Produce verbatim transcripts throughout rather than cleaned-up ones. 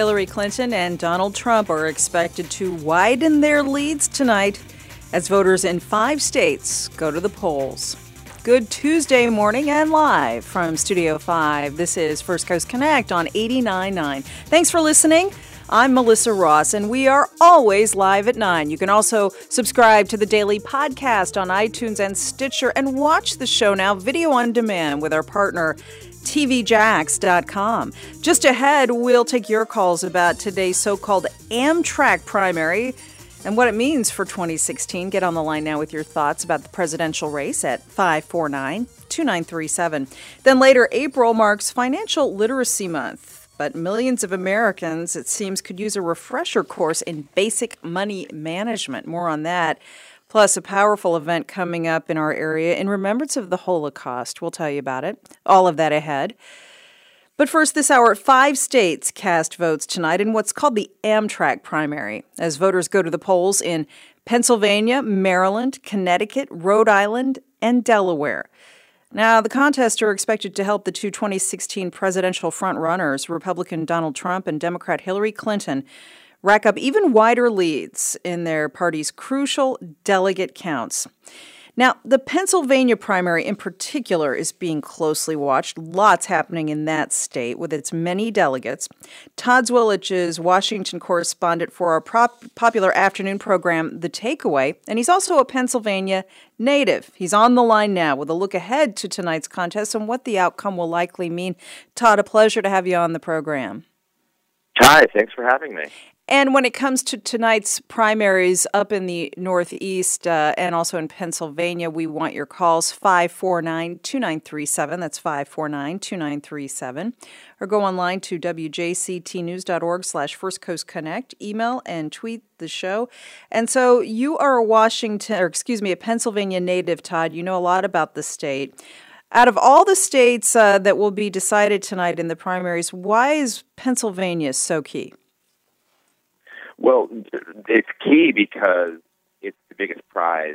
Hillary Clinton and Donald Trump are expected to widen their leads tonight as voters in five states go to the polls. Good Tuesday morning and live from Studio five. This is First Coast Connect on eighty-nine point nine. Thanks for listening. I'm Melissa Ross, and we are always live at nine. You can also subscribe to the daily podcast on iTunes and Stitcher and watch the show now video on demand with our partner, T V Jacks dot com. Just ahead, we'll take your calls about today's so-called Amtrak primary and what it means for twenty sixteen. Get on the line now with your thoughts about the presidential race at five four nine, two nine three seven. Then later, April marks Financial Literacy Month. But millions of Americans, it seems, could use a refresher course in basic money management. More on that. Plus, a powerful event coming up in our area in remembrance of the Holocaust. We'll tell you about it. All of that ahead. But first, this hour, five states cast votes tonight in what's called the Amtrak primary, as voters go to the polls in Pennsylvania, Maryland, Connecticut, Rhode Island, and Delaware. Now, the contests are expected to help the two twenty sixteen presidential frontrunners, Republican Donald Trump and Democrat Hillary Clinton, rack up even wider leads in their party's crucial delegate counts. Now, the Pennsylvania primary in particular is being closely watched. Lots happening in that state with its many delegates. Todd Zwillich is Washington correspondent for our prop- popular afternoon program, The Takeaway, and he's also a Pennsylvania native. He's on the line now with a look ahead to tonight's contest and what the outcome will likely mean. Todd, a pleasure to have you on the program. Hi, thanks for having me. And when it comes to tonight's primaries up in the Northeast uh, and also in Pennsylvania, we want your calls, five four nine, two nine three seven. That's five four nine, two nine three seven. Or go online to w j c t news dot org slash First Coast Connect. Email and tweet the show. And so you are a Washington, or excuse me, a Pennsylvania native, Todd. You know a lot about the state. Out of all the states uh, that will be decided tonight in the primaries, why is Pennsylvania so key? Well, it's key because it's the biggest prize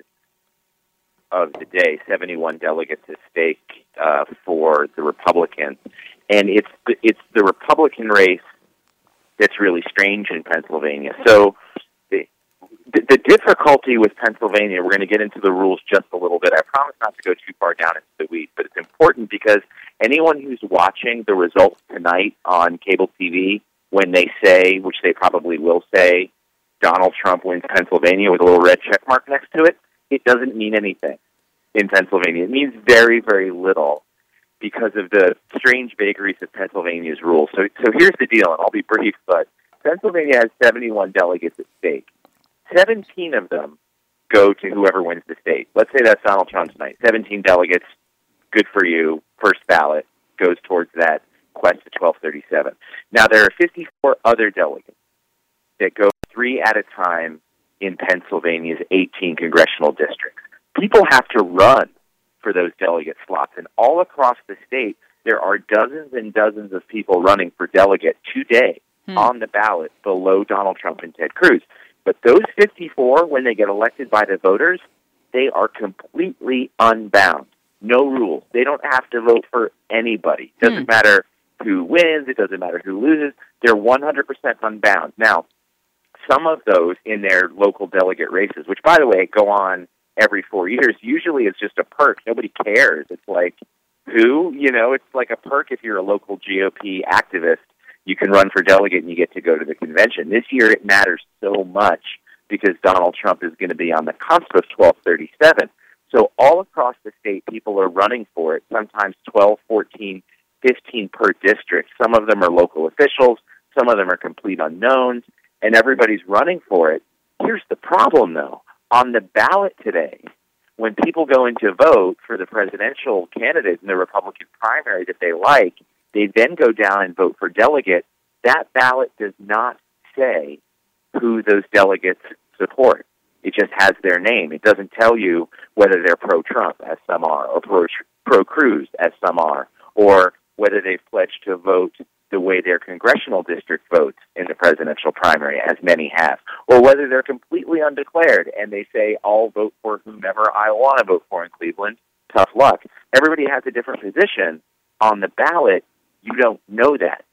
of the day. seventy-one delegates at stake uh, for the Republicans. And it's the, it's the Republican race that's really strange in Pennsylvania. So the, the difficulty with Pennsylvania, we're going to get into the rules just a little bit. I promise not to go too far down into the weeds, but it's important because anyone who's watching the results tonight on cable T V, when they say, which they probably will say, Donald Trump wins Pennsylvania with a little red check mark next to it, it doesn't mean anything in Pennsylvania. It means very, very little because of the strange vagaries of Pennsylvania's rules. So, so here's the deal, and I'll be brief, but Pennsylvania has seventy-one delegates at stake. seventeen of them go to whoever wins the state. Let's say that's Donald Trump tonight. seventeen delegates, good for you, first ballot, goes towards that quest to twelve thirty-seven. Now, there are fifty-four other delegates that go three at a time in Pennsylvania's eighteen congressional districts. People have to run for those delegate slots, and all across the state, there are dozens and dozens of people running for delegate today hmm. on the ballot below Donald Trump and Ted Cruz. But those fifty-four, when they get elected by the voters, they are completely unbound. No rules. They don't have to vote for anybody. It doesn't hmm. matter who wins. It doesn't matter who loses. They're one hundred percent unbound. Now, some of those in their local delegate races, which, by the way, go on every four years, usually it's just a perk. Nobody cares. It's like, who? You know, it's like a perk if you're a local G O P activist. You can run for delegate and you get to go to the convention. This year it matters so much because Donald Trump is going to be on the cusp of twelve thirty-seven. So all across the state, people are running for it, sometimes twelve, fourteen, fifteen per district. Some of them are local officials. Some of them are complete unknowns, and everybody's running for it. Here's the problem, though. On the ballot today, when people go in to vote for the presidential candidate in the Republican primary that they like, they then go down and vote for delegate. That ballot does not say who those delegates support. It just has their name. It doesn't tell you whether they're pro-Trump, as some are, or pro- pro-Cruz, as some are, or whether they've pledged to vote the way their congressional district votes in the presidential primary, as many have, or whether they're completely undeclared and they say, I'll vote for whomever I want to vote for in Cleveland. Tough luck. Everybody has a different position. On the ballot, you don't know that.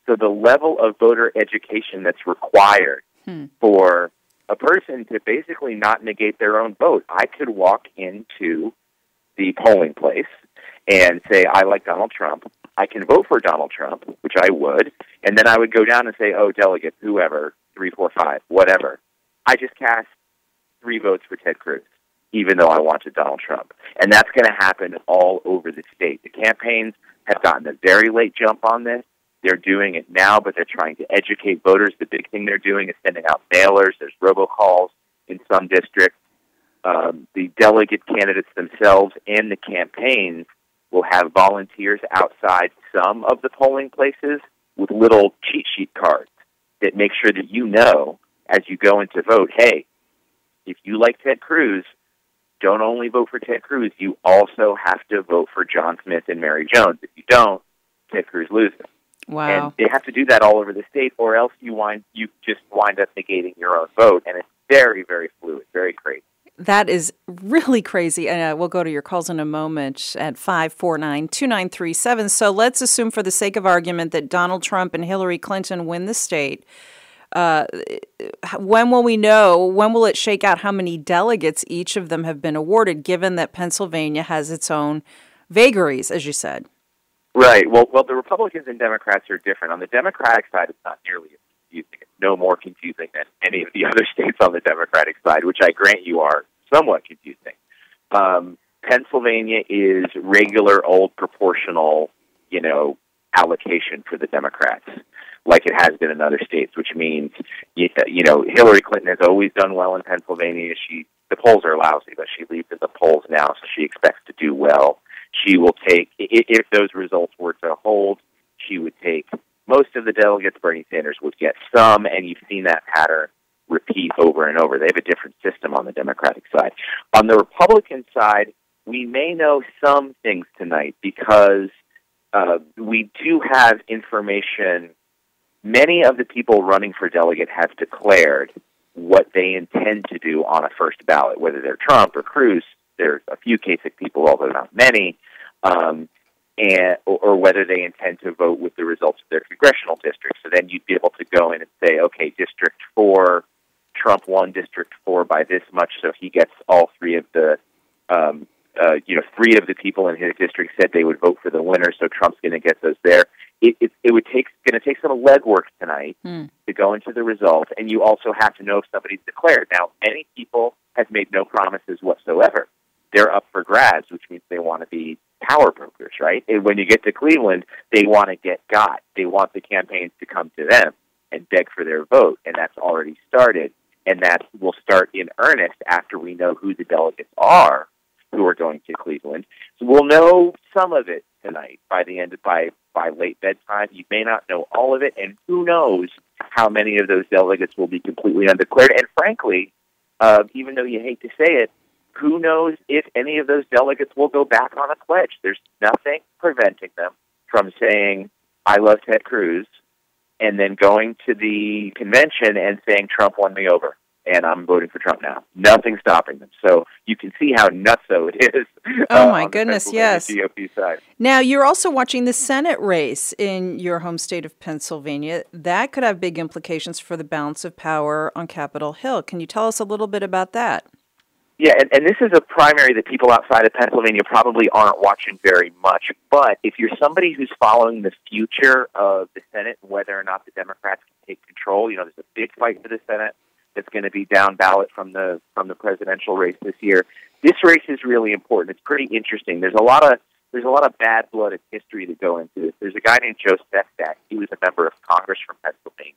So the level of voter education that's required hmm. for a person to basically not negate their own vote. I could walk into the polling place and say, I like Donald Trump. I can vote for Donald Trump, which I would, and then I would go down and say, oh, delegate, whoever, three, four, five, whatever. I just cast three votes for Ted Cruz, even though I wanted Donald Trump. And that's going to happen all over the state. The campaigns have gotten a very late jump on this. They're doing it now, but they're trying to educate voters. The big thing they're doing is sending out mailers. There's robocalls in some districts. Um, the delegate candidates themselves and the campaigns will have volunteers outside some of the polling places with little cheat sheet cards that make sure that you know as you go in to vote, hey, if you like Ted Cruz, don't only vote for Ted Cruz, you also have to vote for John Smith and Mary Jones. If you don't, Ted Cruz loses. Wow. And they have to do that all over the state, or else you wind you just wind up negating your own vote. And it's very, very fluid, very crazy. That is really crazy. And uh, we'll go to your calls in a moment at five four nine, two nine three seven. So let's assume, for the sake of argument, that Donald Trump and Hillary Clinton win the state. Uh, when will we know, when will it shake out how many delegates each of them have been awarded, given that Pennsylvania has its own vagaries, as you said? Right. Well, well, the Republicans and Democrats are different. On the Democratic side, it's not nearly as confusing. It's no more confusing than any of the other states on the Democratic side, which I grant you are somewhat confusing. Um, Pennsylvania is regular, old, proportional, you know, allocation for the Democrats, like it has been in other states, which means, you know, Hillary Clinton has always done well in Pennsylvania. She, the polls are lousy, but she leads in the polls now, so she expects to do well. She will take, if those results were to hold, she would take most of the delegates. Bernie Sanders would get some, and you've seen that pattern repeat over and over. They have a different system on the Democratic side. On the Republican side, we may know some things tonight because uh, we do have information. Many of the people running for delegate have declared what they intend to do on a first ballot, whether they're Trump or Cruz. There's a few Kasich people, although not many, um, and or, or whether they intend to vote with the results of their congressional districts. So then you'd be able to go in and say, okay, District four, Trump won District four by this much, so he gets all three of the, um, uh, you know, three of the people in his district said they would vote for the winner, so Trump's going to get those there. It, it, it would take going to take some legwork tonight mm. to go into the result, and you also have to know if somebody's declared. Now, many people have made no promises whatsoever. They're up for grabs, which means they want to be power brokers, right? And when you get to Cleveland, they want to get got. They want the campaigns to come to them and beg for their vote, and that's already started, and that will start in earnest after we know who the delegates are who are going to Cleveland. So we'll know some of it tonight by the end of, by by late bedtime. You may not know all of it, and who knows how many of those delegates will be completely undeclared. And frankly, uh, even though you hate to say it, who knows if any of those delegates will go back on a pledge. There's nothing preventing them from saying, I love Ted Cruz, and then going to the convention and saying, Trump won me over, and I'm voting for Trump now. Nothing stopping them. So you can see how nutso it is. Oh, uh, my goodness, yes. G O P side. Now, you're also watching the Senate race in your home state of Pennsylvania. That could have big implications for the balance of power on Capitol Hill. Can you tell us a little bit about that? Yeah, and, and this is a primary that people outside of Pennsylvania probably aren't watching very much. But if you're somebody who's following the future of the Senate and whether or not the Democrats can take control, you know, there's a big fight for the Senate that's going to be down ballot from the from the presidential race this year. This race is really important. It's pretty interesting. There's a lot of there's a lot of bad blood and history to go into this. There's a guy named Joe Sestak. He was a member of Congress from Pennsylvania.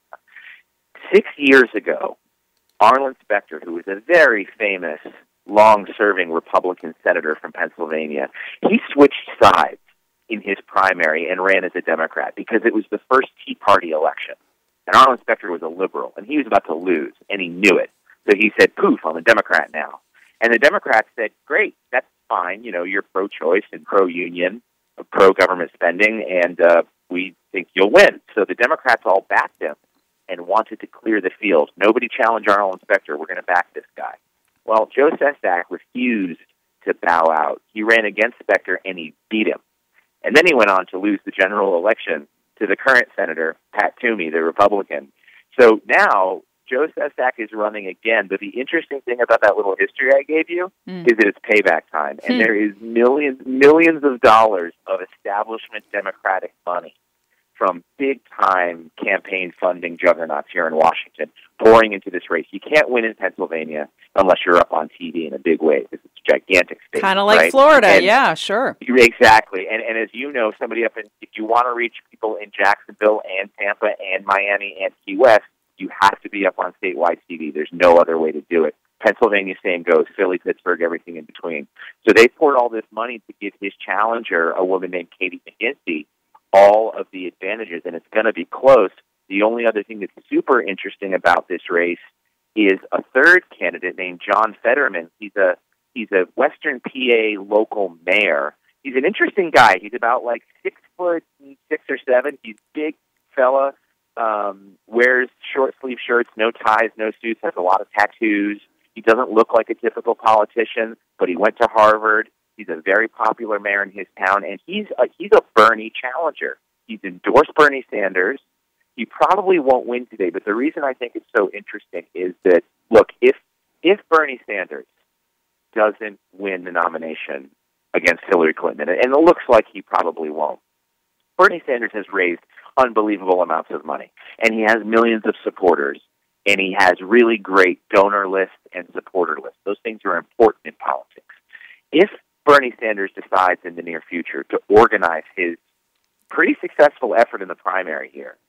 Six years ago, Arlen Specter, who was a very famous, long-serving Republican senator from Pennsylvania, he switched sides in his primary and ran as a Democrat because it was the first Tea Party election. And Arlen Specter was a liberal, and he was about to lose, and he knew it. So he said, poof, I'm a Democrat now. And the Democrats said, great, that's fine. You know, you're pro-choice and pro-union, pro-government spending, and uh, we think you'll win. So the Democrats all backed him and wanted to clear the field. Nobody challenged Arlen Specter. We're going to back this guy. Well, Joe Sestak refused to bow out. He ran against Specter, and he beat him. And then he went on to lose the general election to the current senator, Pat Toomey, the Republican. So now Joe Sestak is running again, but the interesting thing about that little history I gave you mm. is that it's payback time, and hmm. there is millions, millions of dollars of establishment Democratic money from big-time campaign funding juggernauts here in Washington pouring into this race. You can't win in Pennsylvania unless you're up on T V in a big way, because it's a gigantic state. Kind of like right? Florida, and, yeah, sure. Exactly. And, and as you know, somebody up in, if you want to reach people in Jacksonville and Tampa and Miami and Key West, you have to be up on statewide T V. There's no other way to do it. Pennsylvania, same goes. Philly, Pittsburgh, everything in between. So they poured all this money to give his challenger, a woman named Katie McGinty, all of the advantages, and it's going to be close. The only other thing that's super interesting about this race is a third candidate named John Fetterman. He's a he's a Western P A local mayor. He's an interesting guy. He's about like six foot six or seven. He's a big fella. Um, wears short sleeve shirts, no ties, no suits. Has a lot of tattoos. He doesn't look like a typical politician, but he went to Harvard. He's a very popular mayor in his town, and he's a, he's a Bernie challenger. He's endorsed Bernie Sanders. He probably won't win today, but the reason I think it's so interesting is that, look, if if Bernie Sanders doesn't win the nomination against Hillary Clinton, and it looks like he probably won't, Bernie Sanders has raised unbelievable amounts of money, and he has millions of supporters, and he has really great donor lists and supporter lists. Those things are important in politics. If Bernie Sanders decides in the near future to organize his pretty successful effort in the primary here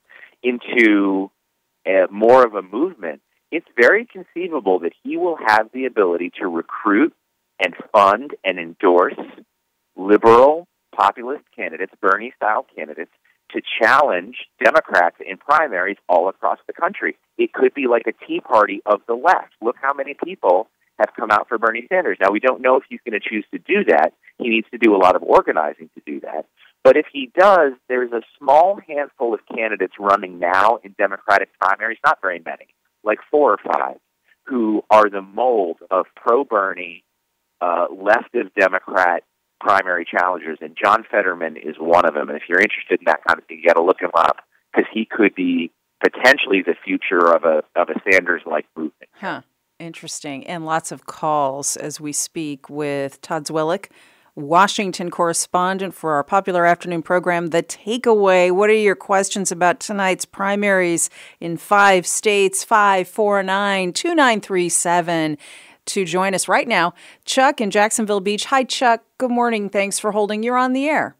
into a, more of a movement, it's very conceivable that he will have the ability to recruit and fund and endorse liberal populist candidates, Bernie-style candidates, to challenge Democrats in primaries all across the country. It could be like a Tea Party of the left. Look how many people have come out for Bernie Sanders. Now, we don't know if he's going to choose to do that. He needs to do a lot of organizing to do that. But if he does, there's a small handful of candidates running now in Democratic primaries, not very many, like four or five, who are the mold of pro-Bernie, uh, left-of-Democrat primary challengers, and John Fetterman is one of them. And if you're interested in that kind of thing, you got to look him up, because he could be potentially the future of a of a Sanders-like movement. Huh. Interesting. And lots of calls as we speak with Todd Zwillich, Washington correspondent for our popular afternoon program, The Takeaway. What are your questions about tonight's primaries in five states? five four nine, two nine three seven. To join us right now, Chuck in Jacksonville Beach. Hi, Chuck. Good morning. Thanks for holding. You're on the air.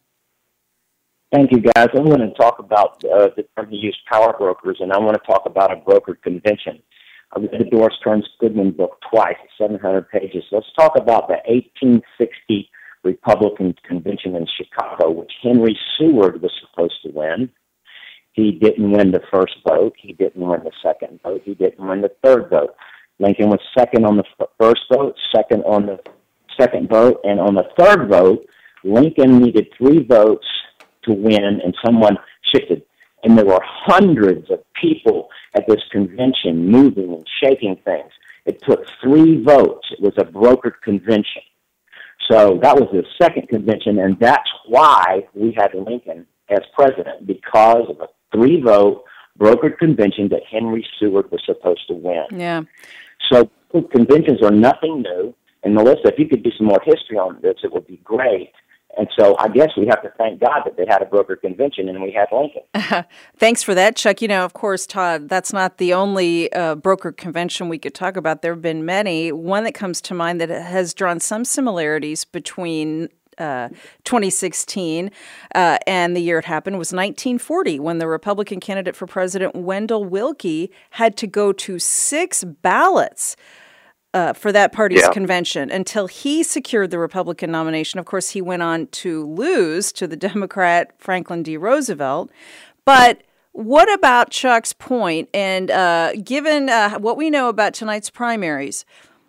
Thank you, guys. I'm going to talk about uh, the term you use, power brokers, and I want to talk about a brokered convention. I read the Doris Kearns Goodman book twice, seven hundred pages. Let's talk about the eighteen sixty Republican Convention in Chicago, which Henry Seward was supposed to win. He didn't win the first vote. He didn't win the second vote. He didn't win the third vote. Lincoln was second on the first vote, second on the second vote, and on the third vote, Lincoln needed three votes to win, and someone shifted. And there were hundreds of people at this convention moving and shaking things. It took three votes. It was a brokered convention. So that was the second convention, and that's why we had Lincoln as president, because of a three-vote brokered convention that Henry Seward was supposed to win. Yeah. So conventions are nothing new. And Melissa, if you could do some more history on this, it would be great. And so I guess we have to thank God that they had a brokered convention and we had Lincoln. Thanks for that, Chuck. You know, of course, Todd, that's not the only uh, brokered convention we could talk about. There have been many. One that comes to mind that has drawn some similarities between Uh, twenty sixteen uh, and the year it happened was nineteen forty, when the Republican candidate for president, Wendell Willkie, had to go to six ballots uh, for that party's yeah. convention until he secured the Republican nomination. Of course, he went on to lose to the Democrat Franklin D. Roosevelt. But what about Chuck's point? And uh, given uh, what we know about tonight's primaries,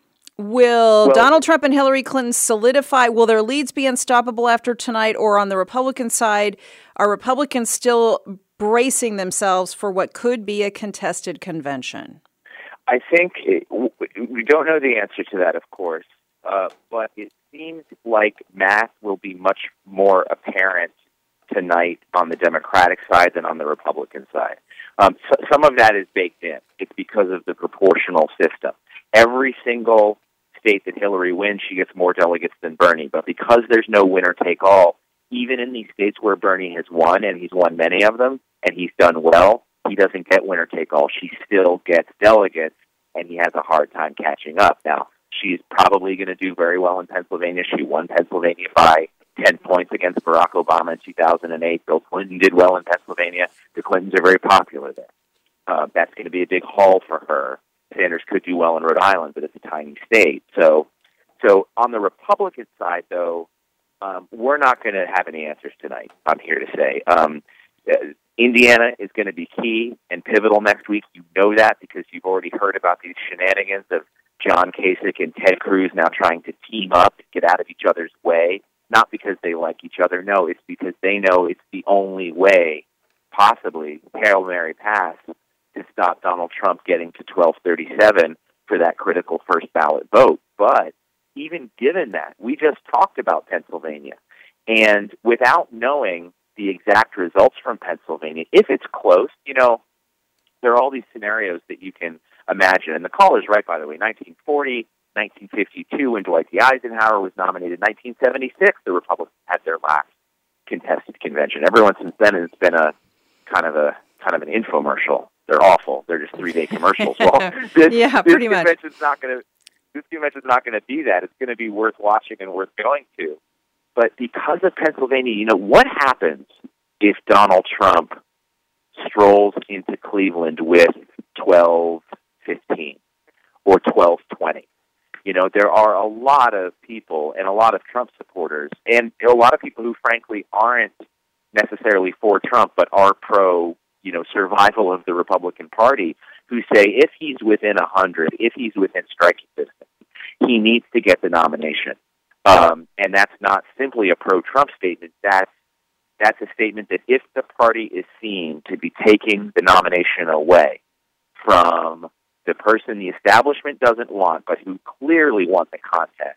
Will well, Donald Trump and Hillary Clinton solidify? Will their leads be unstoppable after tonight? Or on the Republican side, are Republicans still bracing themselves for what could be a contested convention? I think it, we don't know the answer to that, of course, uh, but it seems like math will be much more apparent tonight on the Democratic side than on the Republican side. Um, so, some of that is baked in. It's because of the proportional system. Every single state that Hillary wins, she gets more delegates than Bernie. But because there's no winner-take-all, even in these states where Bernie has won, and he's won many of them, and he's done well, he doesn't get winner-take-all. She still gets delegates, and he has a hard time catching up. Now, she's probably going to do very well in Pennsylvania. She won Pennsylvania by ten points against Barack Obama in two thousand eight. Bill Clinton did well in Pennsylvania. The Clintons are very popular there. Uh, that's going to be a big haul for her. Sanders could do well in Rhode Island, but it's a tiny state. So, so on the Republican side, though, um, we're not going to have any answers tonight, I'm here to say. Um, uh, Indiana is going to be key and pivotal next week. You know that because you've already heard about these shenanigans of John Kasich and Ted Cruz now trying to team up to get out of each other's way, not because they like each other. No, it's because they know it's the only way, possibly, Hail Mary pass, to stop Donald Trump getting to twelve thirty-seven for that critical first ballot vote. But even given that, we just talked about Pennsylvania. And without knowing the exact results from Pennsylvania, if it's close, you know, there are all these scenarios that you can imagine. And the call is right, by the way, nineteen forty, nineteen fifty-two, when Dwight D. Eisenhower was nominated. nineteen seventy-six, the Republicans had their last contested convention. Everyone since then has been a kind of a kind of an infomercial. They're awful. They're just three-day commercials. Well, this, yeah, this pretty much. convention's not going to. This convention's not going to be that. It's going to be worth watching and worth going to. But because of Pennsylvania, you know, what happens if Donald Trump strolls into Cleveland with twelve fifteen or twelve twenty? You know, there are a lot of people and a lot of Trump supporters and a lot of people who, frankly, aren't necessarily for Trump but are pro, you know, survival of the Republican Party, who say if he's within one hundred, if he's within striking distance, he needs to get the nomination. Um, and that's not simply a pro-Trump statement. That's, that's a statement that if the party is seen to be taking the nomination away from the person the establishment doesn't want, but who clearly want the contest,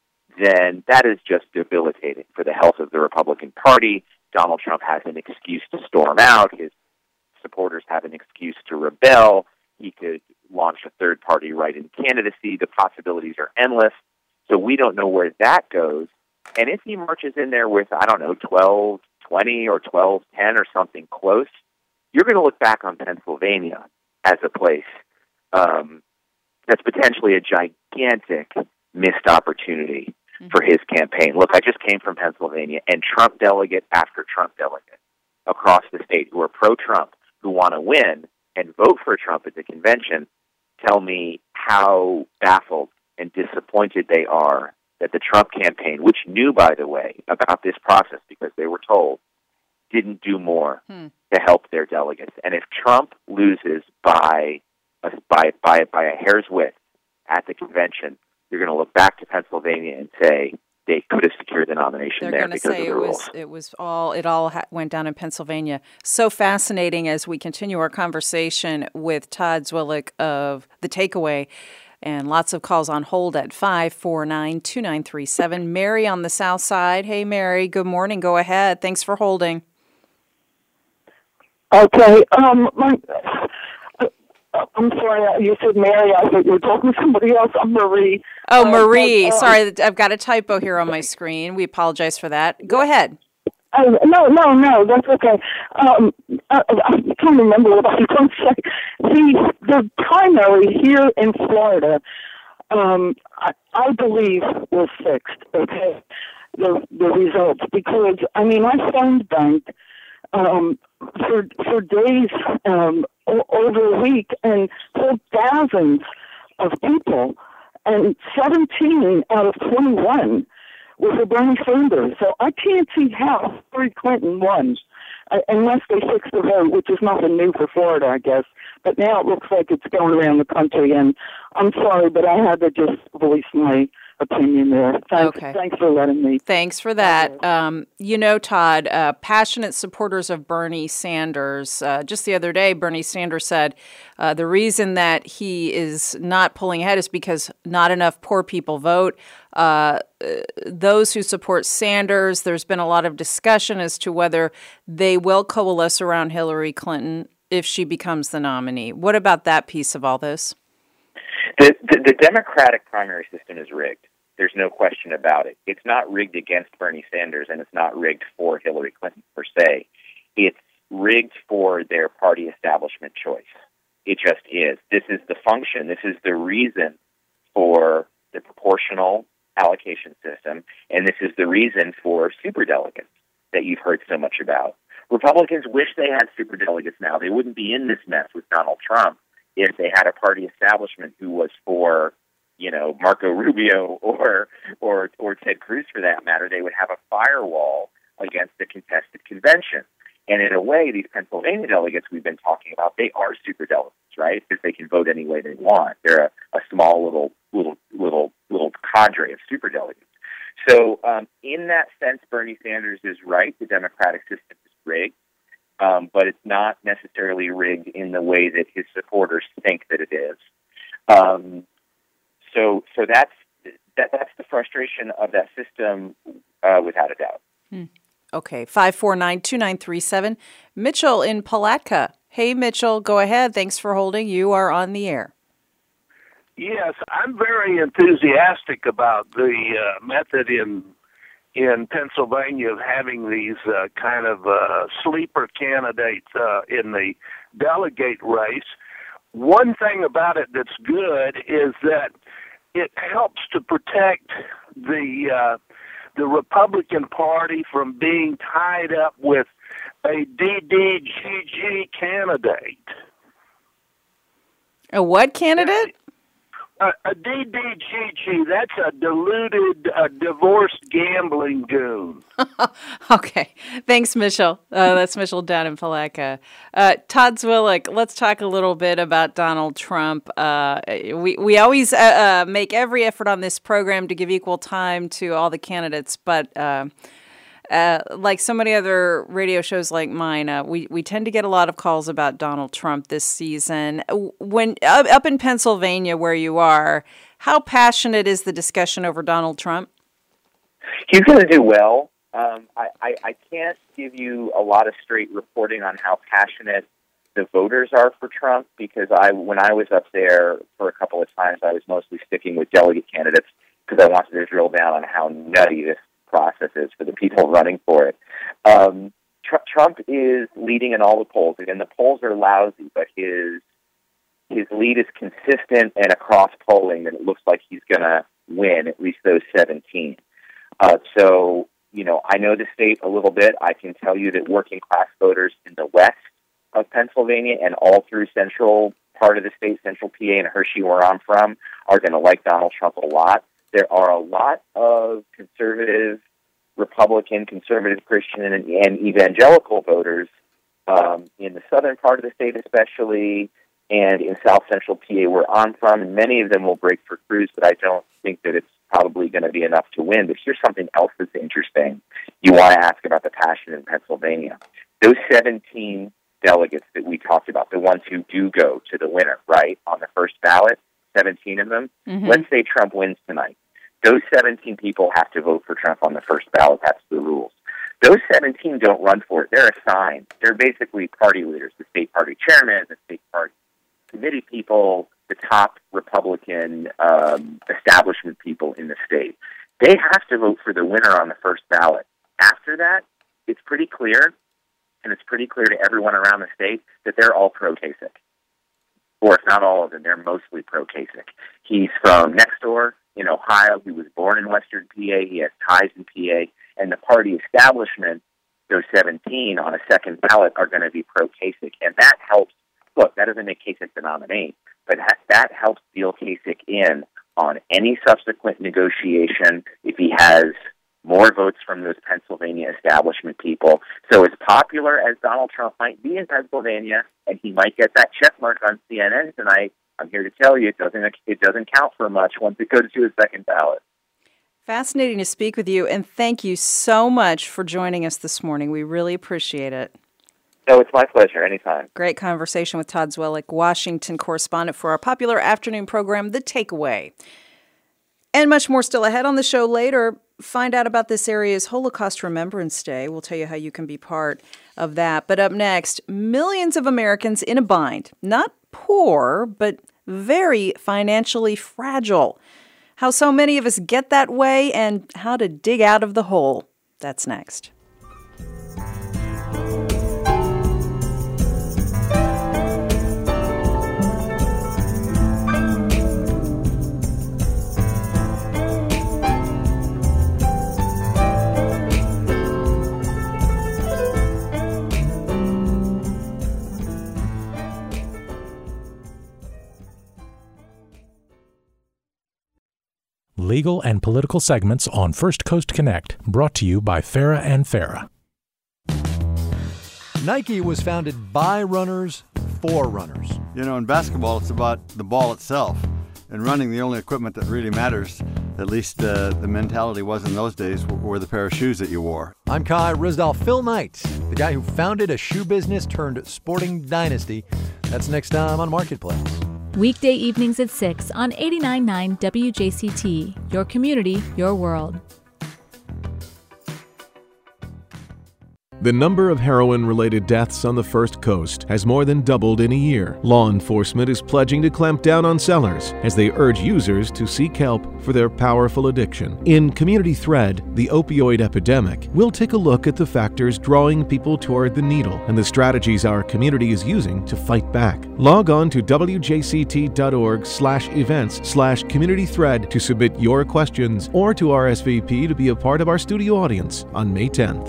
then that is just debilitating for the health of the Republican Party. Donald Trump has an excuse to storm out. His supporters have an excuse to rebel. He could launch a third-party write-in candidacy. The possibilities are endless. So we don't know where that goes. And if he marches in there with, I don't know, twelve twenty or twelve ten or something close, you're going to look back on Pennsylvania as a place um, that's potentially a gigantic missed opportunity mm-hmm. for his campaign. Look, I just came from Pennsylvania, and Trump delegate after Trump delegate across the state who are pro-Trump, who want to win and vote for Trump at the convention, tell me how baffled and disappointed they are that the Trump campaign, which knew, by the way, about this process because they were told, didn't do more hmm. to help their delegates. And if Trump loses by a, by, by, by a hair's width at the convention, you're going to look back to Pennsylvania and say, they could have secured the nomination They're there because of the it rules. Was, it was all it all ha- went down in Pennsylvania. So fascinating as we continue our conversation with Todd Zwillich of The Takeaway, and lots of calls on hold at five four nine, two nine three seven. Mary on the South Side. Hey, Mary. Good morning. Go ahead. Thanks for holding. Okay. Um, my, uh, I'm sorry. You said Mary. I thought you were talking to somebody else. I'm Marie. Oh, Marie. Uh, but, uh, sorry, I've got a typo here on my screen. We apologize for that. Go ahead. Uh, no, no, no, that's okay. Um, I, I can't remember what I was going to say. The, the primary here in Florida, um, I, I believe, was fixed, okay, the, the results. Because, I mean, I phone banked um, for, for days um, o- over a week and told thousands of people, and seventeen out of twenty-one was a Bernie Sanders. So I can't see how Hillary Clinton won, uh, unless they fix the vote, which is nothing new for Florida, I guess. But now it looks like it's going around the country, and I'm sorry, but I had to just voice my opinion there. Thanks, Okay. thanks for letting me. Thanks for that. Um, you know, Todd, uh, passionate supporters of Bernie Sanders. Uh, just the other day, Bernie Sanders said uh, the reason that he is not pulling ahead is because not enough poor people vote. Uh, those who support Sanders, there's been a lot of discussion as to whether they will coalesce around Hillary Clinton if she becomes the nominee. What about that piece of all this? The, the, the Democratic primary system is rigged. There's no question about it. It's not rigged against Bernie Sanders, and it's not rigged for Hillary Clinton per se. It's rigged for their party establishment choice. It just is. This is the function. This is the reason for the proportional allocation system, and this is the reason for superdelegates that you've heard so much about. Republicans wish they had superdelegates now. They wouldn't be in this mess with Donald Trump if they had a party establishment who was for, you know, Marco Rubio or or or Ted Cruz for that matter. They would have a firewall against the contested convention. And in a way, these Pennsylvania delegates we've been talking about, they are superdelegates, right? Because they can vote any way they want. They're a, a small little little little little cadre of superdelegates. So um, in that sense, Bernie Sanders is right. The Democratic system is rigged. Um, but it's not necessarily rigged in the way that his supporters think that it is. Um, so, so that's that, that's the frustration of that system, uh, without a doubt. Hmm. Okay, five four nine, two nine three seven. Mitchell in Palatka. Hey, Mitchell, go ahead. Thanks for holding. You are on the air. Yes, I'm very enthusiastic about the uh, method in in Pennsylvania of having these uh, kind of uh, sleeper candidates uh, in the delegate race. One thing about it that's good is that it helps to protect the uh, the Republican Party from being tied up with a D D G G candidate. A what candidate? A, a D D G G, that's a deluded, uh, divorced gambling goon. Okay. Thanks, Mitchell. Uh, that's Mitchell down in Palatka. Uh, Todd Zwillich, let's talk a little bit about Donald Trump. Uh, we, we always uh, uh, make every effort on this program to give equal time to all the candidates, but uh, uh, like so many other radio shows like mine, uh, we, we tend to get a lot of calls about Donald Trump this season. When uh, up in Pennsylvania where you are, how passionate is the discussion over Donald Trump? He's going to do well. Um, I, I, I can't give you a lot of straight reporting on how passionate the voters are for Trump because I, when I was up there for a couple of times, I was mostly sticking with delegate candidates because I wanted to drill down on how nutty this process is for the people running for it. Um, tr- Trump is leading in all the polls. Again, the polls are lousy, but his his lead is consistent and across polling that it looks like he's going to win at least those seventeen. Uh, so, you know, I know the state a little bit. I can tell you that working class voters in the west of Pennsylvania and all through central part of the state, central P A and Hershey, where I'm from, are going to like Donald Trump a lot. There are a lot of conservative, Republican, conservative Christian, and, and evangelical voters um, in the southern part of the state especially, and in south central P A where I'm from, and many of them will break for Cruz, but I don't think that it's probably going to be enough to win. But here's something else that's interesting. You want to ask about the passion in Pennsylvania. Those seventeen delegates that we talked about, the ones who do go to the winner, right, on the first ballot, seventeen of them, mm-hmm. Let's say Trump wins tonight. Those seventeen people have to vote for Trump on the first ballot. That's the rules. Those seventeen don't run for it. They're assigned. They're basically party leaders, the state party chairman, the state party committee people, the top Republican um, establishment people in the state. They have to vote for the winner on the first ballot. After that, it's pretty clear, and it's pretty clear to everyone around the state that they're all pro-Kasich. Or if not all of them, they're mostly pro-Kasich. He's from next door in Ohio. He was born in western P A. He has ties in P A. And the party establishment, those seventeen on a second ballot, are going to be pro-Kasich. And that helps. Look, that doesn't make Kasich the nominee, but that, that helps deal Kasich in on any subsequent negotiation if he has more votes from those Pennsylvania establishment people. So as popular as Donald Trump might be in Pennsylvania, and he might get that check mark on C N N tonight, I'm here to tell you it doesn't it doesn't count for much once it goes to a second ballot. Fascinating to speak with you, and thank you so much for joining us this morning. We really appreciate it. No, it's my pleasure. Anytime. Great conversation with Todd Zwillich, Washington correspondent for our popular afternoon program, The Takeaway. And much more still ahead on the show later. Find out about this area's Holocaust Remembrance Day. We'll tell you how you can be part of that. But up next, millions of Americans in a bind. Not poor, but very financially fragile. How so many of us get that way and how to dig out of the hole. That's next. Legal and political segments on First Coast Connect, brought to you by Farah and Farah. Nike was founded by runners for runners. You know, in basketball, it's about the ball itself. And running, the only equipment that really matters, at least uh, the mentality was in those days, were the pair of shoes that you wore. I'm Kai Rizdal. Phil Knight, the guy who founded a shoe business turned sporting dynasty. That's next time on Marketplace. Weekday evenings at six on eighty-nine point nine W J C T. Your community, your world. The number of heroin-related deaths on the First Coast has more than doubled in a year. Law enforcement is pledging to clamp down on sellers as they urge users to seek help for their powerful addiction. In Community Thread, The Opioid Epidemic, we'll take a look at the factors drawing people toward the needle and the strategies our community is using to fight back. Log on to W J C T dot org slash events slash community thread to submit your questions or to R S V P to be a part of our studio audience on May tenth.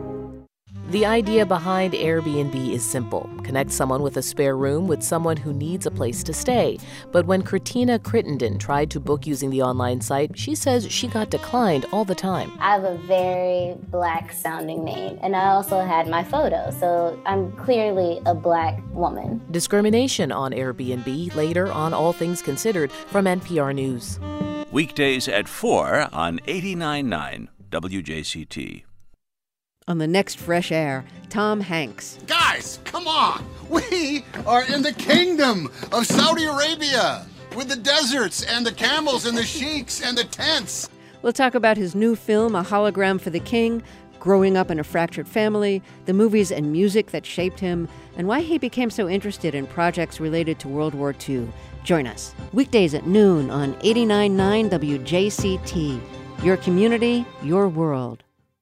The idea behind Airbnb is simple. Connect someone with a spare room with someone who needs a place to stay. But when Kritina Crittenden tried to book using the online site, she says she got declined all the time. I have a very black-sounding name, and I also had my photo, so I'm clearly a black woman. Discrimination on Airbnb, later on All Things Considered from N P R News. Weekdays at four on eighty-nine point nine W J C T. On the next Fresh Air, Tom Hanks. Guys, come on! We are in the kingdom of Saudi Arabia with the deserts and the camels and the sheiks and the tents. We'll talk about his new film, A Hologram for the King, growing up in a fractured family, the movies and music that shaped him, and why he became so interested in projects related to World War Two. Join us weekdays at noon on eighty-nine point nine W J C T. Your community, your world.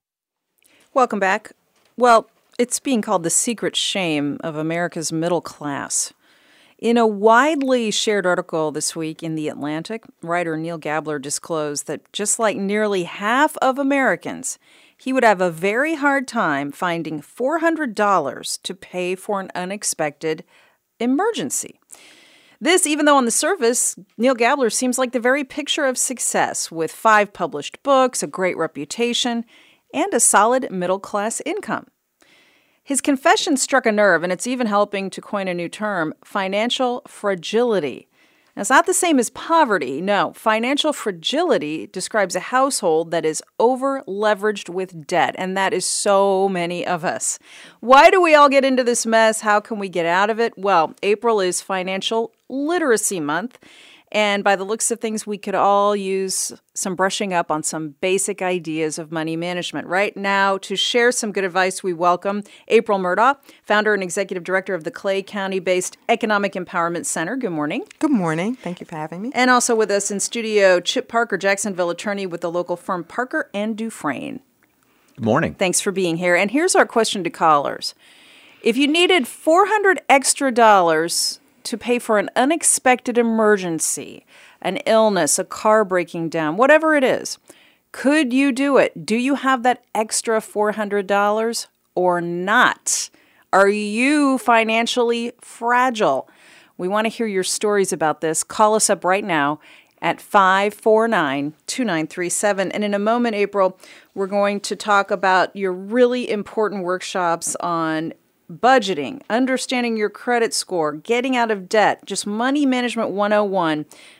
Welcome back. Well, it's being called the secret shame of America's middle class. In a widely shared article this week in The Atlantic, writer Neil Gabler disclosed that just like nearly half of Americans, he would have a very hard time finding four hundred dollars to pay for an unexpected emergency. This, even though on the surface, Neil Gabler seems like the very picture of success, with five published books, a great reputation, and a solid middle-class income. His confession struck a nerve, and it's even helping to coin a new term, financial fragility. Now, it's not the same as poverty. No, financial fragility describes a household that is over-leveraged with debt, and that is so many of us. Why do we all get into this mess? How can we get out of it? Well, April is Financial Literacy Month, and by the looks of things, we could all use some brushing up on some basic ideas of money management. Right now, to share some good advice, we welcome April Murdaugh, founder and executive director of the Clay County-based Economic Empowerment Center. Good morning. Good morning. Thank you for having me. And also with us in studio, Chip Parker, Jacksonville attorney with the local firm Parker and Dufresne. Good morning. Thanks for being here. And here's our question to callers. If you needed four hundred extra dollars to pay for an unexpected emergency, an illness, a car breaking down, whatever it is, could you do it? Do you have that extra four hundred dollars or not? Are you financially fragile? We want to hear your stories about this. Call us up right now at five four nine, two nine three seven. And in a moment, April, we're going to talk about your really important workshops on budgeting, understanding your credit score, getting out of debt, just money management one oh one.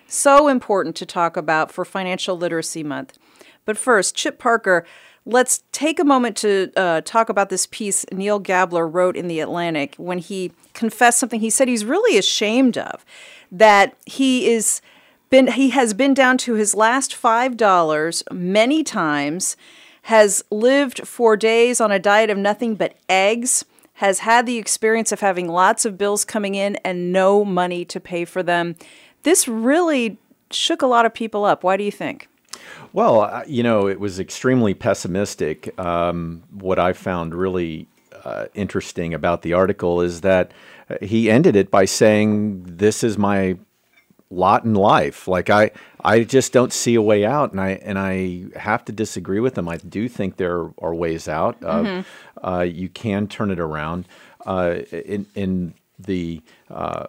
So important to talk about for Financial Literacy Month. But first, Chip Parker, let's take a moment to uh, talk about this piece Neil Gabler wrote in The Atlantic when he confessed something he said he's really ashamed of, that he is been he has been down to his last five dollars many times, has lived for days on a diet of nothing but eggs, has had the experience of having lots of bills coming in and no money to pay for them. This really shook a lot of people up. Why do you think? Well, you know, it was extremely pessimistic. Um, what I found really uh, interesting about the article is that he ended it by saying, "This is my lot in life. Like I, I just don't see a way out," and I and I have to disagree with him. I do think there are ways out. Mm-hmm. Uh, uh, you can turn it around. Uh, in in the uh,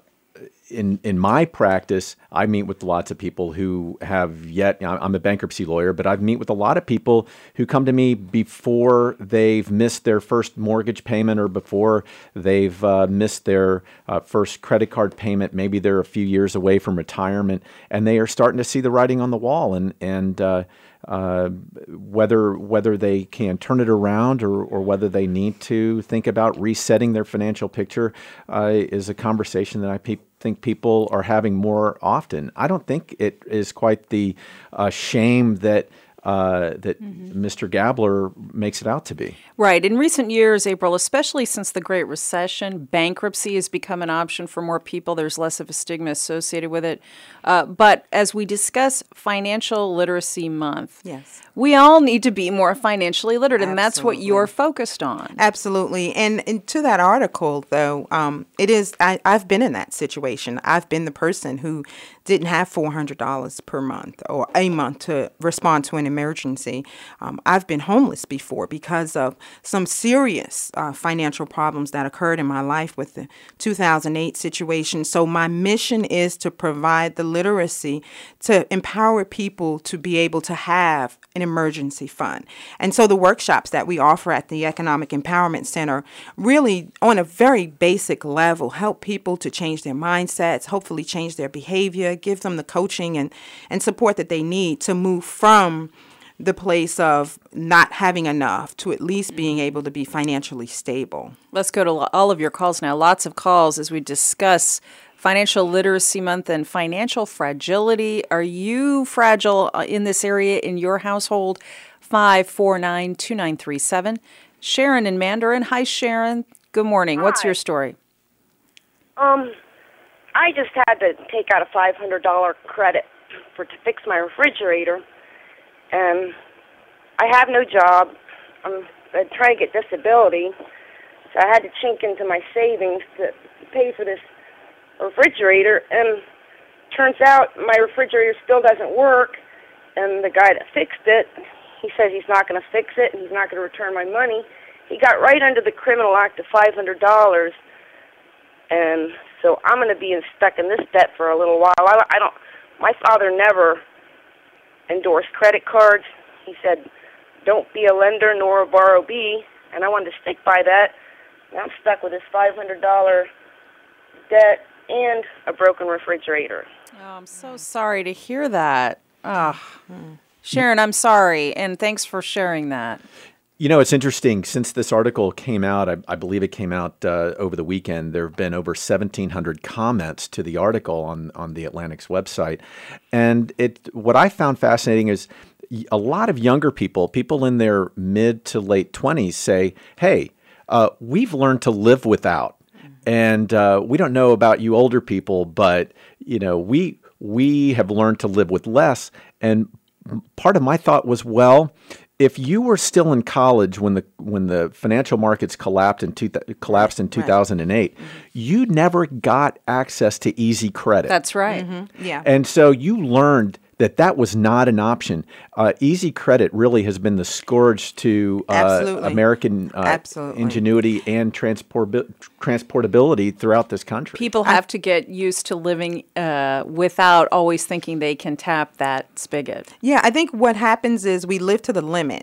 In in my practice, I meet with lots of people who have yet, I'm a bankruptcy lawyer, but I meet with a lot of people who come to me before they've missed their first mortgage payment or before they've uh, missed their uh, first credit card payment. Maybe they're a few years away from retirement, and they are starting to see the writing on the wall. And, and uh, uh, whether whether they can turn it around or, or whether they need to think about resetting their financial picture uh, is a conversation that I pe- think people are having more often. I don't think it is quite the uh, shame that uh, that mm-hmm. Mister Gabler makes it out to be. Right. In recent years, April, especially since the Great Recession, bankruptcy has become an option for more people. There's less of a stigma associated with it. Uh, but as we discuss Financial Literacy Month, yes, we all need to be more financially literate, and Absolutely. That's what you're focused on. Absolutely. And, and to that article, though, um, it is, I, I've been in that situation. I've been the person who didn't have four hundred dollars per month or a month to respond to an emergency. Um, I've been homeless before because of some serious uh, financial problems that occurred in my life with the two thousand eight situation. So my mission is to provide the literacy to empower people to be able to have an emergency fund. And so the workshops that we offer at the Economic Empowerment Center really on a very basic level help people to change their mindsets, hopefully change their behavior, give them the coaching and, and support that they need to move from the place of not having enough to at least being able to be financially stable. Let's go to all of your calls now. Lots of calls as we discuss Financial Literacy Month and financial fragility. Are you fragile in this area in your household? five four nine, two nine three seven. Sharon in Mandarin. Hi, Sharon. Good morning. Hi. What's your story? Um, I just had to take out a five hundred dollars credit for to fix my refrigerator, and I have no job. I'm, I'm trying to get disability, so I had to chink into my savings to pay for this refrigerator, and turns out my refrigerator still doesn't work, and the guy that fixed it, he says he's not going to fix it and he's not going to return my money. He got right under the criminal act of five hundred dollars, and so I'm going to be stuck in this debt for a little while. I, I don't. My father never endorsed credit cards. He said, "Don't be a lender nor a borrowee," and I wanted to stick by that. And I'm stuck with this five hundred dollars debt and a broken refrigerator. Oh, I'm so sorry to hear that. Oh. Sharon, I'm sorry, and thanks for sharing that. You know, it's interesting. Since this article came out, I, I believe it came out uh, over the weekend, there have been over seventeen hundred comments to the article on, on the Atlantic's website. And it what I found fascinating is a lot of younger people, people in their mid to late twenties say, hey, uh, we've learned to live without. And uh, we don't know about you older people, but, you know, we we have learned to live with less. And part of my thought was, well, if you were still in college when the when the financial markets collapsed in two, collapsed in two thousand eight, right. mm-hmm. you never got access to easy credit. That's right. Mm-hmm. Yeah. And so you learned that that was not an option. Uh, easy credit really has been the scourge to uh, American uh, ingenuity and transport transportability throughout this country. People have I, to get used to living uh, without always thinking they can tap that spigot. Yeah, I think what happens is we live to the limit.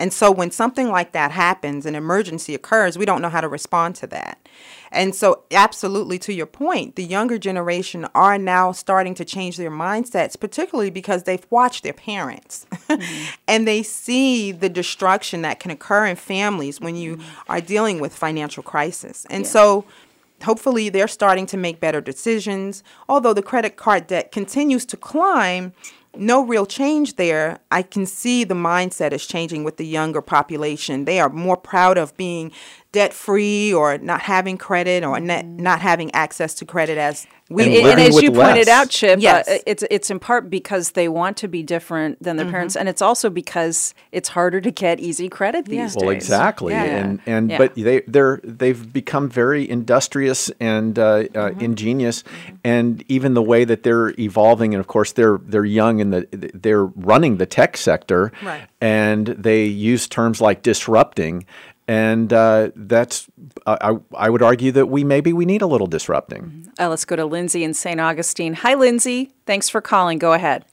And so when something like that happens, an emergency occurs, we don't know how to respond to that. And so absolutely to your point, the younger generation are now starting to change their mindsets, particularly because they've watched their parents mm-hmm. and they see the destruction that can occur in families when you mm-hmm. are dealing with financial crisis. And yeah. so hopefully they're starting to make better decisions. Although the credit card debt continues to climb, no real change there. I can see the mindset is changing with the younger population. They are more proud of being debt-free or not having credit or not, not having access to credit as we and, and as you less. pointed out, Chip, yes. uh, it's it's in part because they want to be different than their mm-hmm. parents, and it's also because it's harder to get easy credit these yeah. days. Well, exactly, yeah. and and yeah. but they they're they've become very industrious and uh, uh, mm-hmm. ingenious, mm-hmm. and even the way that they're evolving, and of course they're they're young and the they're running the tech sector, right. and they use terms like disrupting. And uh, that's, uh, I, I would argue that we maybe we need a little disrupting. Uh, let's go to Lindsay in Saint Augustine. Hi, Lindsay. Thanks for calling. Go ahead.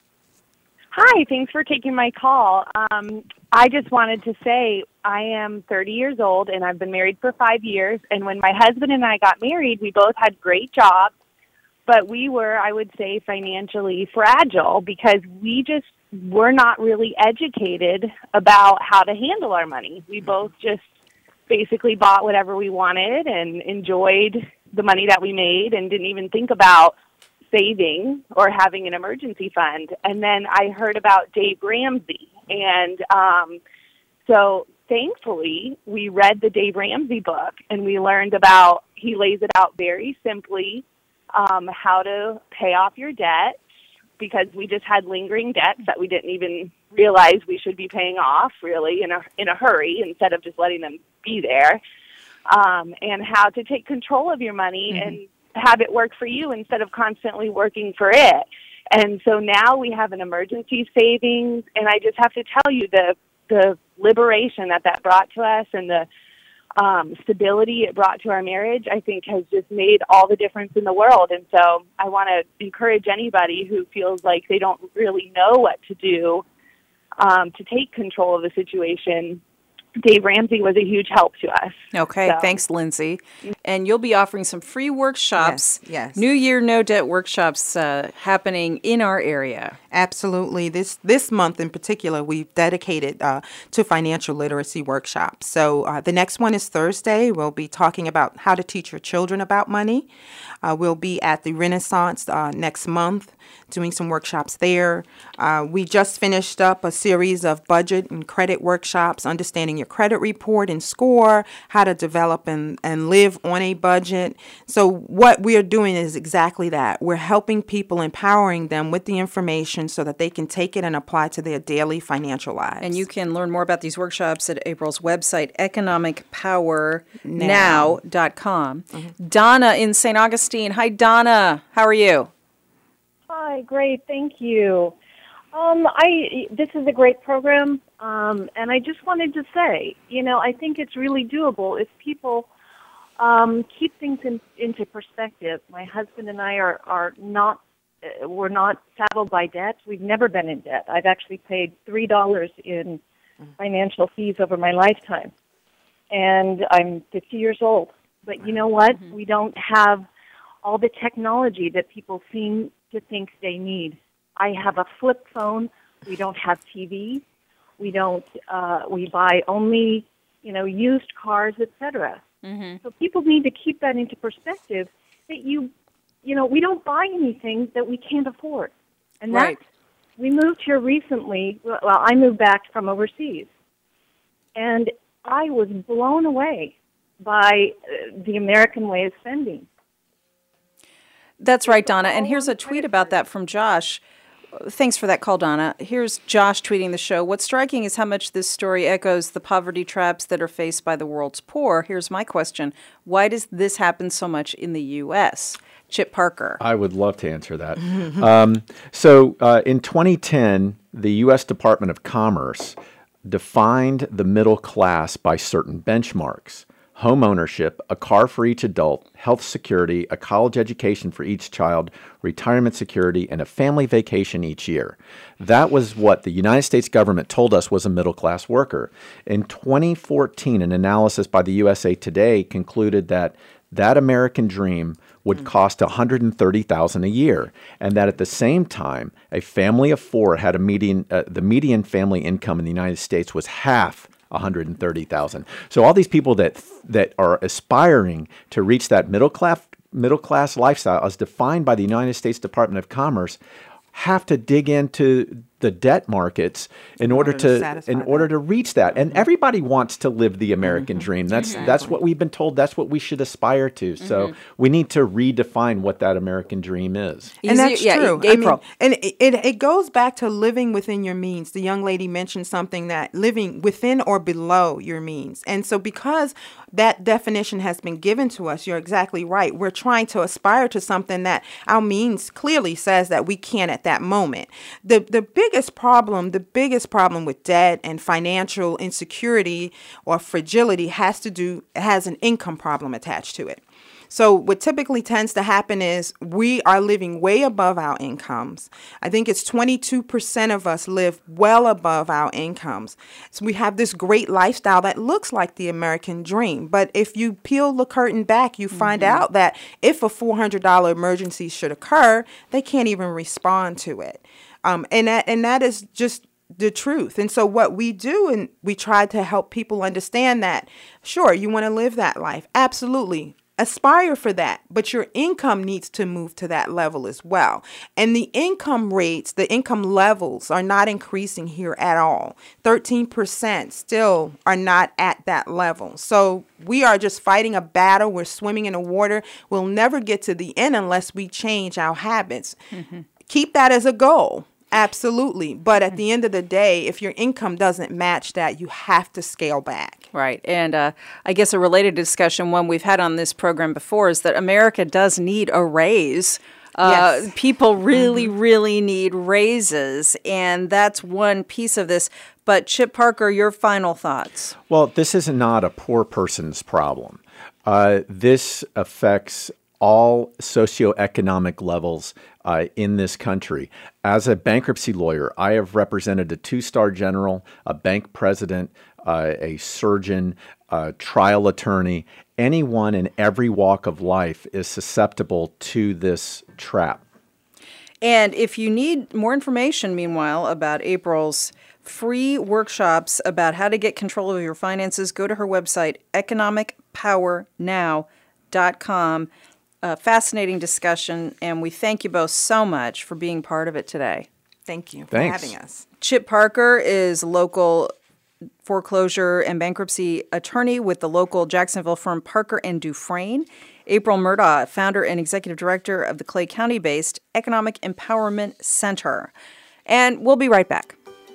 Hi. Thanks for taking my call. Um, I just wanted to say I am thirty years old, and I've been married for five years. And when my husband and I got married, we both had great jobs, but we were, I would say, financially fragile because we just were not really educated about how to handle our money. We both just basically bought whatever we wanted and enjoyed the money that we made and didn't even think about saving or having an emergency fund. And then I heard about Dave Ramsey. And um, so thankfully, we read the Dave Ramsey book and we learned about, he lays it out very simply, um, how to pay off your debt, because we just had lingering debts that we didn't even realize we should be paying off really in a in a hurry instead of just letting them be there, um, and how to take control of your money mm-hmm. and have it work for you instead of constantly working for it. And so now we have an emergency savings, and I just have to tell you the the liberation that that brought to us and the um, stability it brought to our marriage, I think has just made all the difference in the world. And so I want to encourage anybody who feels like they don't really know what to do um, to take control of the situation. Dave Ramsey was a huge help to us. Okay, so. Thanks, Lindsay. And you'll be offering some free workshops, yes, yes. New Year No Debt workshops uh, happening in our area. Absolutely. This this month in particular, we've dedicated uh, to financial literacy workshops. So uh, the next one is Thursday. We'll be talking about how to teach your children about money. Uh, we'll be at the Renaissance uh, next month doing some workshops there. Uh, we just finished up a series of budget and credit workshops, understanding your credit report and score, how to develop and, and live on a budget. So what we are doing is exactly that. We're helping people, empowering them with the information so that they can take it and apply to their daily financial lives. And you can learn more about these workshops at April's website, economic power now dot com. Mm-hmm. Donna in Saint Augustine. Hi, Donna. How are you? Hi, great. Thank you. Um, I this is a great program, um, and I just wanted to say, you know, I think it's really doable if people um, keep things in, into perspective. My husband and I are are not uh, we're not saddled by debt. We've never been in debt. I've actually paid three dollars in financial fees over my lifetime, and I'm fifty years old. But you know what? Mm-hmm. We don't have all the technology that people seem to think they need. I have a flip phone. We don't have T V. We don't. Uh, we buy only, you know, used cars, et cetera. Mm-hmm. So people need to keep that into perspective. That you, you know, we don't buy anything that we can't afford. And right. that's, we moved here recently. Well, I moved back from overseas, and I was blown away by uh, the American way of spending. That's right, Donna. And here's a tweet about that from Josh. Thanks for that call, Donna. Here's Josh tweeting the show. What's striking is how much this story echoes the poverty traps that are faced by the world's poor. Here's my question. Why does this happen so much in the U S? Chip Parker. I would love to answer that. um, so uh, in twenty ten, the U S Department of Commerce defined the middle class by certain benchmarks. home ownership, a car for each adult, health security, a college education for each child, retirement security, and a family vacation each year. That was what the United States government told us was a middle-class worker. In twenty fourteen, an analysis by the U S A Today concluded that that American dream would cost one hundred thirty thousand dollars a year, and that at the same time, a family of four had a median, uh, the median family income in the United States was half one hundred thirty thousand dollars. So all these people that that are aspiring to reach that middle class middle class lifestyle, as defined by the United States Department of Commerce, have to dig into the debt markets in order to, in order to reach that. And everybody wants to live the American mm-hmm. dream. That's exactly. that's what we've been told. That's what we should aspire to. Mm-hmm. So we need to redefine what that American dream is. And that's yeah, true. April. I mean, and it, it it goes back to living within your means. The young lady mentioned something, that living within or below your means. And so because that definition has been given to us, you're exactly right. We're trying to aspire to something that our means clearly says that we can't at that moment. The the biggest problem, the biggest problem with debt and financial insecurity or fragility has to do, has an income problem attached to it. So what typically tends to happen is we are living way above our incomes. I think it's twenty-two percent of us live well above our incomes. So we have this great lifestyle that looks like the American dream. But if you peel the curtain back, you find mm-hmm. out that if a four hundred dollars emergency should occur, they can't even respond to it. Um, and that, and that is just the truth. And so what we do, and we try to help people understand that, sure, you want to live that life. Absolutely. Aspire for that, but your income needs to move to that level as well. And the income rates, the income levels are not increasing here at all. thirteen percent still are not at that level. So we are just fighting a battle. We're swimming in the water. We'll never get to the end unless we change our habits. Mm-hmm. Keep that as a goal. Absolutely. But at the end of the day, if your income doesn't match that, you have to scale back. Right. And uh, I guess a related discussion, one we've had on this program before, is that America does need a raise. Uh, yes. People really, mm-hmm. really need raises. And that's one piece of this. But Chip Parker, your final thoughts. Well, this is not a poor person's problem. Uh, this affects all socioeconomic levels uh, in this country. As a bankruptcy lawyer, I have represented a two-star general, a bank president, uh, a surgeon, a trial attorney. Anyone in every walk of life is susceptible to this trap. And if you need more information, meanwhile, about April's free workshops about how to get control of your finances, go to her website, economic power now dot com. A fascinating discussion, and we thank you both so much for being part of it today. Thank you Thanks. for having us. Chip Parker is local foreclosure and bankruptcy attorney with the local Jacksonville firm Parker and Dufresne. April Murdaugh, founder and executive director of the Clay County-based Economic Empowerment Center. And we'll be right back.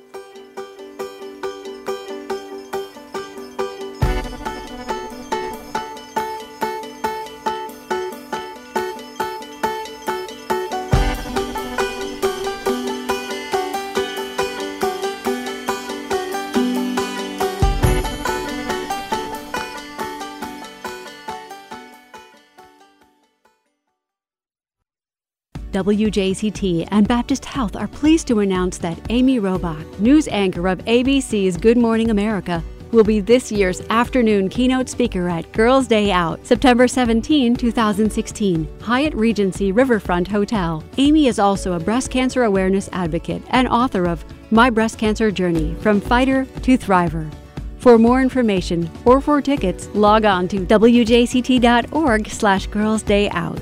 W J C T and Baptist Health are pleased to announce that Amy Robach, news anchor of A B C's Good Morning America, will be this year's afternoon keynote speaker at Girls' Day Out, September seventeenth, twenty sixteen, Hyatt Regency Riverfront Hotel. Amy is also a breast cancer awareness advocate and author of My Breast Cancer Journey, From Fighter to Thriver. For more information or for tickets, log on to W J C T dot org slash Girls' Day Out.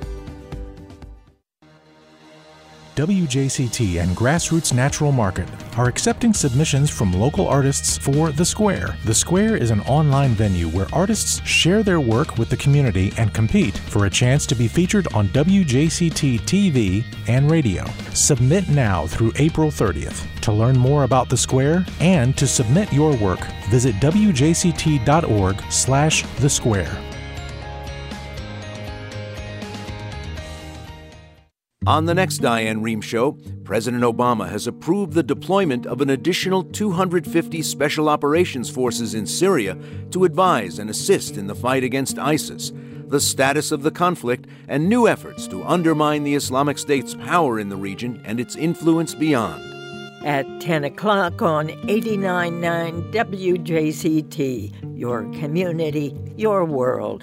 W J C T and Grassroots Natural Market are accepting submissions from local artists for The Square. The Square is an online venue where artists share their work with the community and compete for a chance to be featured on W J C T T V and radio. Submit now through April thirtieth. To learn more about The Square and to submit your work, visit W J C T dot org slash The Square. On the next Diane Rehm Show, President Obama has approved the deployment of an additional two hundred fifty Special Operations Forces in Syria to advise and assist in the fight against ISIS, the status of the conflict, and new efforts to undermine the Islamic State's power in the region and its influence beyond. At ten o'clock on eighty-nine point nine W J C T, your community, your world.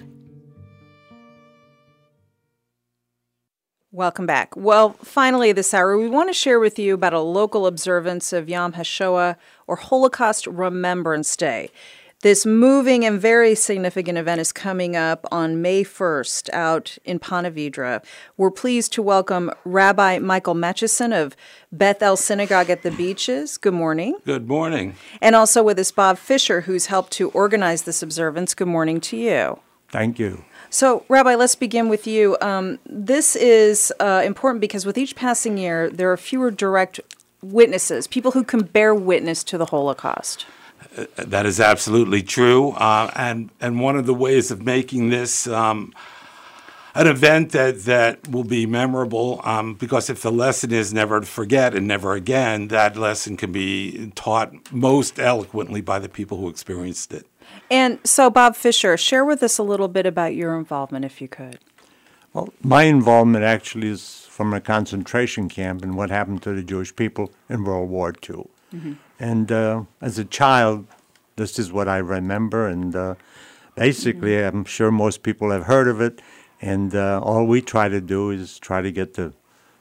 Welcome back. Well, finally this hour, we want to share with you about a local observance of Yom HaShoah, or Holocaust Remembrance Day. This moving and very significant event is coming up on May first out in Ponte Vedra. We're pleased to welcome Rabbi Michael Metchison of Beth El Synagogue at the Beaches. Good morning. Good morning. And also with us, Bob Fisher, who's helped to organize this observance. Good morning to you. Thank you. So, Rabbi, let's begin with you. Um, this is uh, important because with each passing year, there are fewer direct witnesses, people who can bear witness to the Holocaust. Uh, that is absolutely true. Uh, and, and one of the ways of making this um, an event that, that will be memorable, um, because if the lesson is never to forget and never again, that lesson can be taught most eloquently by the people who experienced it. And so, Bob Fisher, share with us a little bit about your involvement, if you could. Well, my involvement actually is from a concentration camp and what happened to the Jewish people in World War Two. Mm-hmm. And uh, as a child, this is what I remember. And uh, basically, mm-hmm. I'm sure most people have heard of it. And uh, all we try to do is try to get the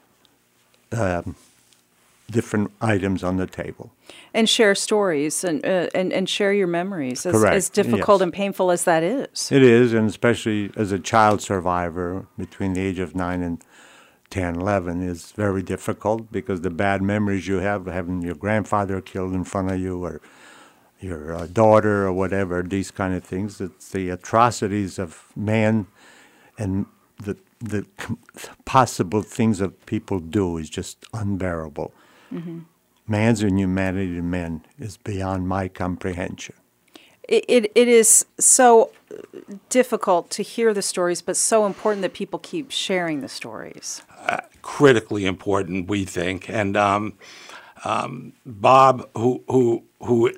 uh, different items on the table. And share stories and uh, and, and share your memories, as, Correct. as difficult Yes. and painful as that is. It is, and especially as a child survivor between the age of nine and ten, eleven is very difficult because the bad memories you have, having your grandfather killed in front of you or your uh, daughter or whatever, these kind of things. It's the atrocities of man and the, the possible things that people do is just unbearable. Mm-hmm. Man's inhumanity to men is beyond my comprehension. It, it it is so difficult to hear the stories, but so important that people keep sharing the stories. Uh, critically important, we think. And um, um, Bob, who who who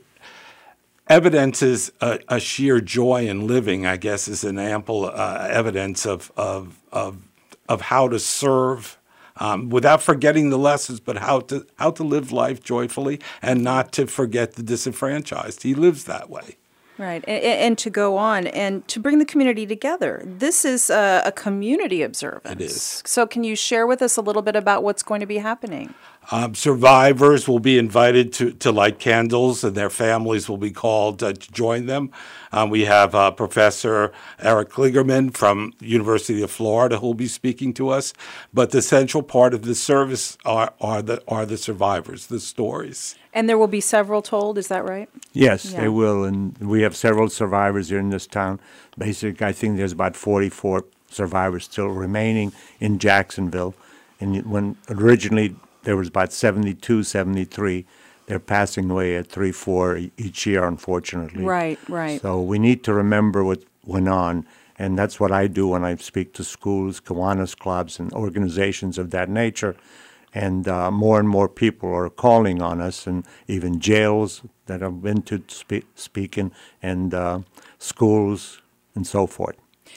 evidences a, a sheer joy in living, I guess, is an ample uh, evidence of of of of how to serve. Um, without forgetting the lessons, but how to how to live life joyfully and not to forget the disenfranchised. He lives that way. Right, and, and to go on and to bring the community together. This is a, a community observance. It is. So can you share with us a little bit about what's going to be happening? Um, survivors will be invited to, to light candles, and their families will be called uh, to join them. Um, we have uh, Professor Eric Kligerman from University of Florida who will be speaking to us. But the central part of the service are, are the are the survivors, the stories. And there will be several told, is that right? Yes, Yeah. they will, and we have several survivors here in this town. Basically, I think there's about forty-four survivors still remaining in Jacksonville. And when originally there was about seventy-two, seventy-three, they're passing away at three, four each year, unfortunately. Right, right. So we need to remember what went on, and that's what I do when I speak to schools, Kiwanis clubs, and organizations of that nature. And uh, more and more people are calling on us, and even jails that I've been to spe- speaking, and uh, schools, and so forth.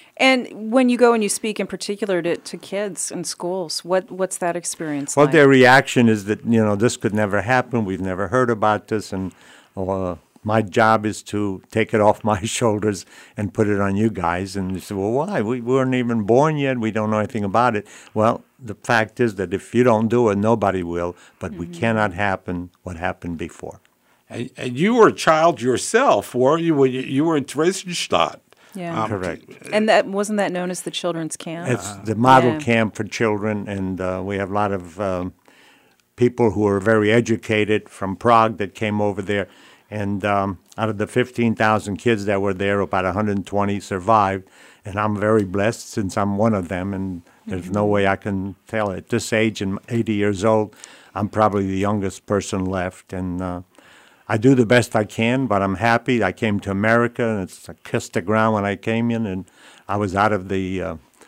And when you go and you speak in particular to, to kids in schools, what what's that experience Well, like? their reaction is that, you know, this could never happen. We've never heard about this, and uh, my job is to take it off my shoulders and put it on you guys. And they say, well, why? We weren't even born yet. We don't know anything about it. Well, the fact is that if you don't do it, nobody will. But we cannot happen what happened before. And, and you were a child yourself, were you? When you, you were in Theresienstadt. Yeah, Um, Correct. And that wasn't that known as the children's camp? It's the model Yeah. camp for children, and uh, we have a lot of um, people who are very educated from Prague that came over there. And um, out of the fifteen thousand kids that were there, about one hundred twenty survived. And I'm very blessed since I'm one of them, and there's no way I can tell. At this age, and eighty years old, I'm probably the youngest person left. And uh, I do the best I can, but I'm happy. I came to America, and it's I kissed the ground when I came in, and I was out of the uh,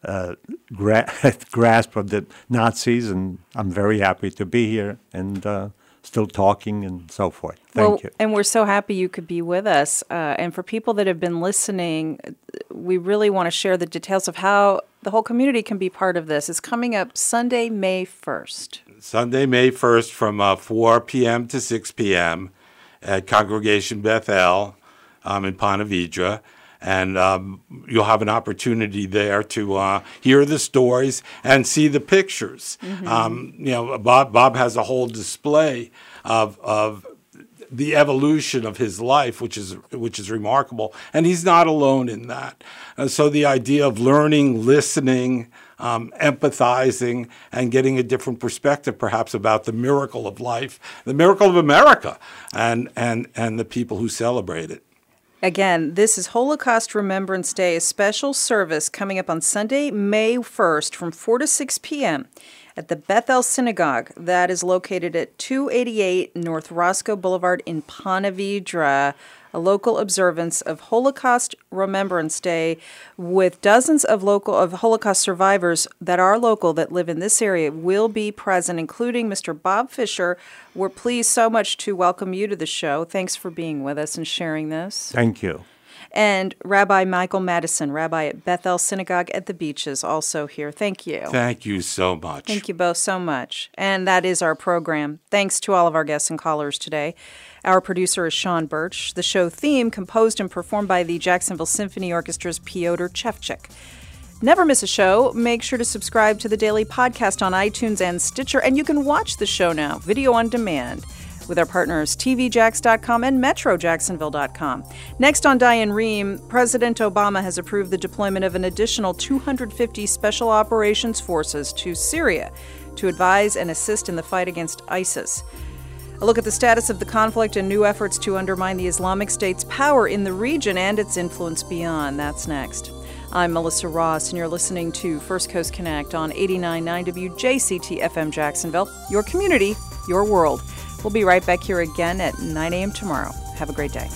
uh, gra- grasp of the Nazis, and I'm very happy to be here and uh, still talking and so forth. Thank well, you. And we're so happy you could be with us. Uh, and for people that have been listening, we really want to share the details of how the whole community can be part of this. It's coming up Sunday, May first. Sunday, May first from uh, four p.m. to six p.m. at Congregation Bethel um, in Ponte Vedra. And um, you'll have an opportunity there to uh, hear the stories and see the pictures. Mm-hmm. Um, you know, Bob Bob has a whole display of of the evolution of his life, which is which is remarkable. And he's not alone in that. Uh, so the idea of learning, listening, um, empathizing, and getting a different perspective, perhaps, about the miracle of life, the miracle of America, and and and the people who celebrate it. Again, this is Holocaust Remembrance Day, a special service coming up on Sunday, May first from four to six p.m. at the Bethel Synagogue. That is located at two eighty-eight North Roscoe Boulevard in Ponte Vedra, a local observance of Holocaust Remembrance Day with dozens of local of Holocaust survivors that are local that live in this area will be present, including Mister Bob Fisher. We're pleased so much to welcome you to the show. Thanks for being with us and sharing this. Thank you. And Rabbi Michael Madison, Rabbi at Bethel Synagogue at the Beaches, also here. Thank you. Thank you so much. Thank you both so much. And that is our program. Thanks to all of our guests and callers today. Our producer is Sean Birch. The show theme composed and performed by the Jacksonville Symphony Orchestra's Piotr Chevchik. Never miss a show. Make sure to subscribe to the daily podcast on iTunes and Stitcher, and you can watch the show now, video on demand, with our partners T V Jax dot com and Metro Jacksonville dot com. Next on Diane Rehm, President Obama has approved the deployment of an additional two hundred fifty Special Operations Forces to Syria to advise and assist in the fight against ISIS. A look at the status of the conflict and new efforts to undermine the Islamic State's power in the region and its influence beyond. That's next. I'm Melissa Ross, and you're listening to First Coast Connect on eighty-nine point nine W J C T F M Jacksonville, your community, your world. We'll be right back here again at nine a.m. tomorrow. Have a great day.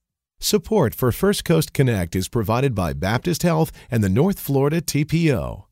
Support for First Coast Connect is provided by Baptist Health and the North Florida T P O.